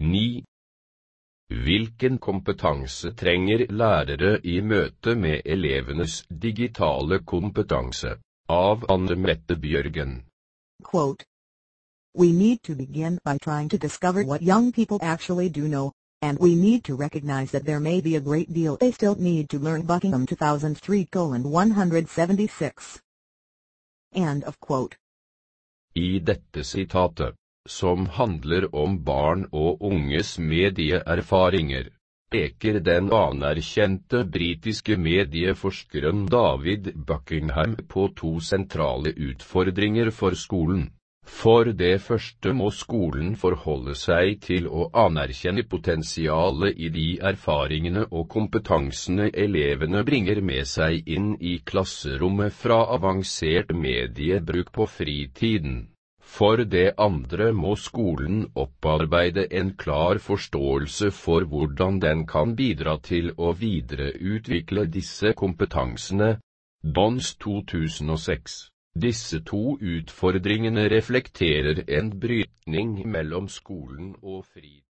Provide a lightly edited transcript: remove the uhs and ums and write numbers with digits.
9. Hvilken kompetanse trenger lærere i møte med elevenes digitale kompetanse? Av Anne Mette Bjørgen. Quote, "We need to begin by trying to discover what young people actually do know, and we need to recognize that there may be a great deal they still need to learn." Buckingham 2003:176. End of quote. I dette sitatet, som handler om barn og unges medieerfaringer, peker den anerkjente britiske medieforskeren David Buckingham på to sentrale utfordringer for skolen. For det første må skolen forholde seg til å anerkjenne potensialet i de erfaringene og kompetansene elevene bringer med seg inn i klasserommet fra avansert mediebruk på fritiden. For det andre må skolen opparbeide en klar forståelse for hvordan den kan bidra til å videreutvikle disse kompetansene. Dons 2006. Disse to utfordringene reflekterer en brytning mellom skolen og fritiden.